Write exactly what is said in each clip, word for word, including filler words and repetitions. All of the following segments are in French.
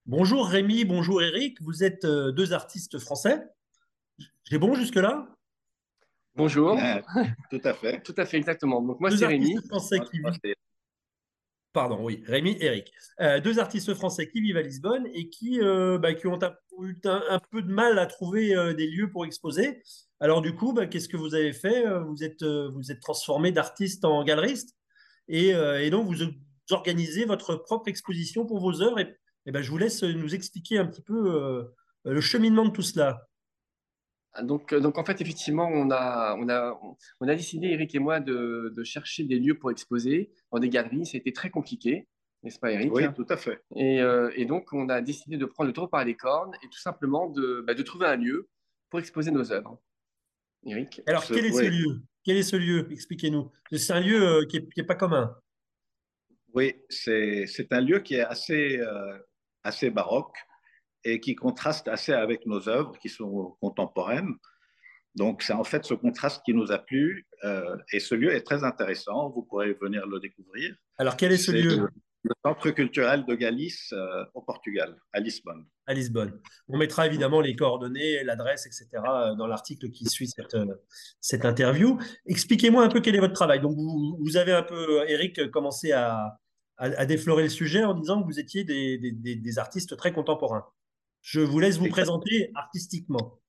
Bonjour Rémi, bonjour Eric, vous êtes euh, deux artistes français. J'ai bon jusque-là? Bonjour, Ouais, tout à fait. tout à fait exactement. Donc moi Deux c'est artistes Rémi. français Moi, qui moi, vivent, c'est- pardon, oui, Rémi, Eric. Euh, deux artistes français qui vivent à Lisbonne et qui, euh, bah, qui ont un, eu un, un peu de mal à trouver euh, des lieux pour exposer. Alors du coup, bah, qu'est-ce que vous avez fait? Euh, Vous êtes, euh, vous êtes transformé d'artiste en galeriste et, euh, et donc vous organisez votre propre exposition pour vos œuvres. Et, et ben, je vous laisse nous expliquer un petit peu euh, le cheminement de tout cela. Donc, euh, donc en fait effectivement on a, on a, on a décidé Eric et moi de, de chercher des lieux pour exposer dans des galeries. C'était très compliqué, n'est-ce pas Eric? Oui, tout à fait. Et, euh, et donc on a décidé de prendre le taureau par les cornes et tout simplement de, bah, de trouver un lieu pour exposer nos œuvres. Eric? Alors, Ce- quel est ce oui, lieu? Quel est ce lieu? Expliquez-nous. C'est un lieu euh, qui n'est qui est pas commun. oui, c'est c'est un lieu qui est assez euh, assez baroque et qui contraste assez avec nos œuvres qui sont contemporaines. Donc, c'est en fait ce contraste qui nous a plu euh, et ce lieu est très intéressant. Vous pourrez venir le découvrir. Alors, quel est ce C'est lieu le le Centre culturel de Galice euh, au Portugal, à Lisbonne. à Lisbonne? On mettra évidemment les coordonnées, l'adresse, et cetera euh, dans l'article qui suit cette, euh, cette interview. Expliquez-moi un peu quel est votre travail. Donc, vous, vous avez un peu, Eric, commencé à, à, à déflorer le sujet en disant que vous étiez des, des, des- des artistes très contemporains. Je vous laisse vous Exact. présenter artistiquement.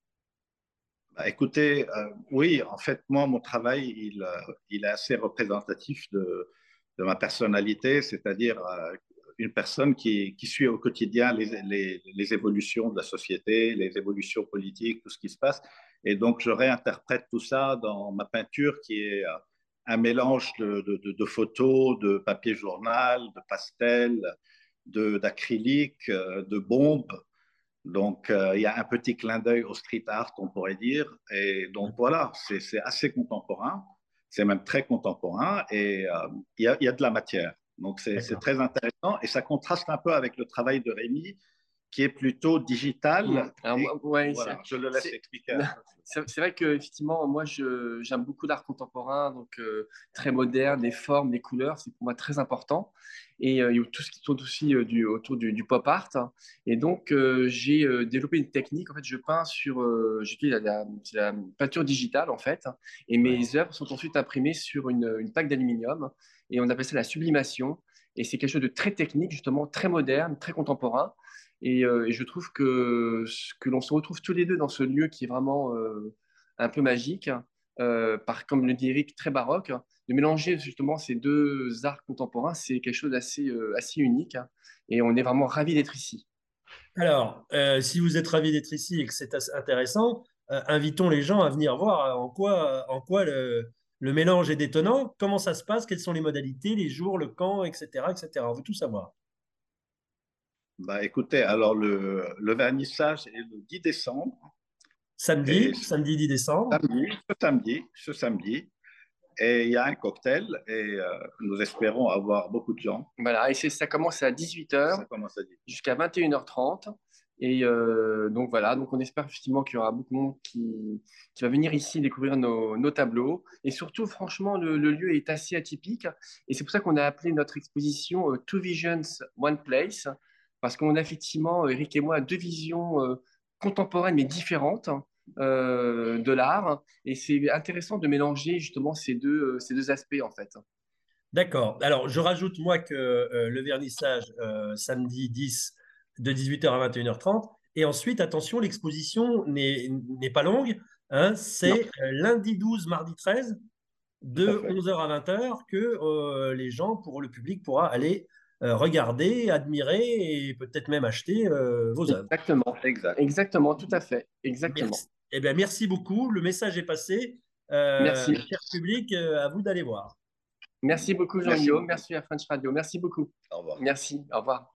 Bah, écoutez, euh, oui, en fait, moi, mon travail, il, euh, il est assez représentatif de, de ma personnalité, c'est-à-dire euh, une personne qui, qui suit au quotidien les, les, les évolutions de la société, les évolutions politiques, tout ce qui se passe. Et donc, je réinterprète tout ça dans ma peinture qui est euh, un mélange de, de, de, de photos, de papier journal, de pastels, de, d'acrylique, euh, de bombes. Donc, euh, il y a un petit clin d'œil au street art, on pourrait dire. Et donc, voilà, c'est c'est assez contemporain. C'est même très contemporain. Et euh, il y a, il y a de la matière. Donc, c'est c'est D'accord. très intéressant. Et ça contraste un peu avec le travail de Rémi, qui est plutôt Hmm. digital. Alors, Et moi, ouais, c'est voilà, je le laisse c'est- expliquer un peu. c'est- c'est vrai que effectivement, moi, je, j'aime beaucoup l'art contemporain, donc euh, très moderne, les formes, les couleurs, c'est pour moi très important. Et euh, il y a tout ce qui tourne aussi euh, du, autour du, du pop art. Et donc, euh, j'ai euh, développé une technique. En fait, je peins sur, euh, j'utilise la, la, c'est la peinture digitale, en fait. Et Ouais. mes œuvres sont ensuite imprimées sur une, une plaque d'aluminium. Et on appelle ça la sublimation. Et c'est quelque chose de très technique, justement, très moderne, très contemporain. Et, euh, et je trouve que, que l'on se retrouve tous les deux dans ce lieu qui est vraiment euh, un peu magique, euh, par, comme le dit Eric, très baroque. De mélanger justement ces deux arts contemporains, c'est quelque chose d'assez euh, assez unique. Et on est vraiment ravis d'être ici. Alors, euh, si vous êtes ravi d'être ici et que c'est assez intéressant, euh, invitons les gens à venir voir euh, en quoi, en quoi le, le mélange est détonnant, comment ça se passe, quelles sont les modalités, les jours, le quand, et cetera, et cetera. On veut tout savoir. Bah, écoutez, alors le, le vernissage est le dix décembre. Et Samedi, ce samedi dix décembre. samedi, ce samedi, ce samedi, et il y a un cocktail et euh, nous espérons avoir beaucoup de gens. Voilà, et c'est- ça commence à dix-huit Ça heures commence à dire. jusqu'à vingt et une heures trente. Et euh, donc voilà, donc on espère effectivement qu'il y aura beaucoup de monde qui, qui va venir ici découvrir nos, nos tableaux. Et surtout, franchement, le, le lieu est assez atypique. Et c'est pour ça qu'on a appelé notre exposition euh, Two Visions, One Place. Parce qu'on a effectivement, Eric et moi, deux visions euh, contemporaines mais différentes euh, de l'art. Et c'est intéressant de mélanger justement ces deux, euh, ces deux aspects en fait. D'accord. Alors, je rajoute, moi, que euh, le vernissage, euh, samedi dix, de dix-huit heures à vingt et une heures trente. Et ensuite, attention, l'exposition n'est n'est pas longue, hein. Non, C'est euh, lundi douze, mardi treize, Tout à de fait. onze heures à vingt heures, que euh, les gens, pour le public, pourra aller euh, regarder, admirer et peut-être même acheter euh, vos œuvres. exactement. Exact. Exactement, tout à fait. Exactement. Merci. Eh bien, merci beaucoup. Le message est passé. Euh, Merci. cher public, euh, à vous d'aller voir. Merci beaucoup, Merci Jean-Guillaume. beaucoup. Merci à French Radio. Merci beaucoup. Au revoir. Merci. Au revoir.